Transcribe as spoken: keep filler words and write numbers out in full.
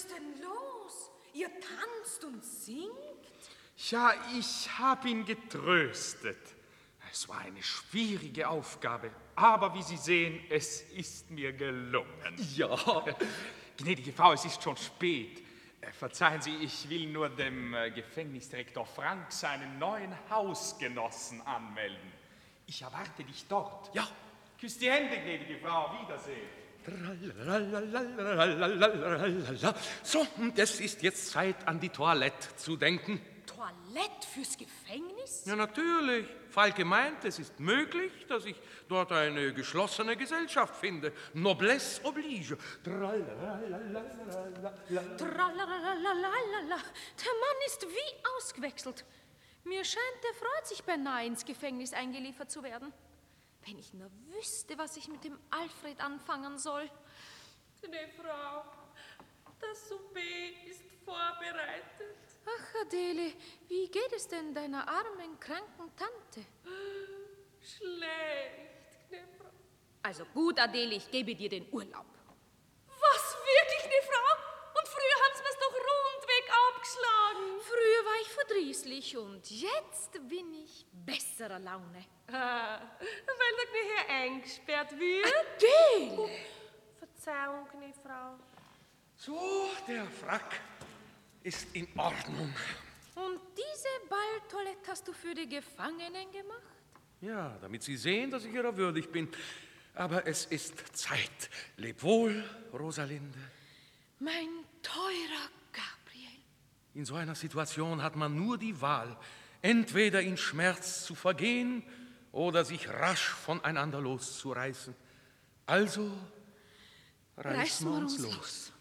ist denn los? Ihr tanzt und singt? Ja, ich habe ihn getröstet. Es war eine schwierige Aufgabe, aber wie Sie sehen, es ist mir gelungen. Ja. Gnädige Frau, es ist schon spät. Äh, Verzeihen Sie, ich will nur dem äh, Gefängnisdirektor Frank seinen neuen Hausgenossen anmelden. Ich erwarte dich dort. Ja. Küss die Hände, gnädige Frau. Wiedersehen. So, und es ist jetzt Zeit, an die Toilette zu denken. Toilette fürs Gefängnis? Ja, natürlich. Falke meint, es ist möglich, dass ich dort eine geschlossene Gesellschaft finde. Noblesse oblige. Tralalalalala. Der Mann ist wie ausgewechselt. Mir scheint, er freut sich beinahe, ins Gefängnis eingeliefert zu werden. Wenn ich nur wüsste, was ich mit dem Alfred anfangen soll. Gnädige Frau, das Souper ist vorbereitet. Ach, Adele, wie geht es denn deiner armen, kranken Tante? Schlecht, gnädige Frau. Also gut, Adele, ich gebe dir den Urlaub. Was, wirklich, gnädige Frau? Und früher haben Sie mir's doch rundweg abgeschlagen. Früher war ich verdrießlich und jetzt bin ich besserer Laune. Ah, weil der Gnädige Herr eingesperrt wird. Adele! Oh, Verzeihung, gnädige Frau. So, der Frack ist in Ordnung. Und diese Balltoilette hast du für die Gefangenen gemacht? Ja, damit Sie sehen, dass ich ihrer würdig bin. Aber es ist Zeit. Leb wohl, Rosalinde. Mein teurer Gabriel. In so einer Situation hat man nur die Wahl, entweder in Schmerz zu vergehen oder sich rasch voneinander loszureißen. Also reißen wir uns los.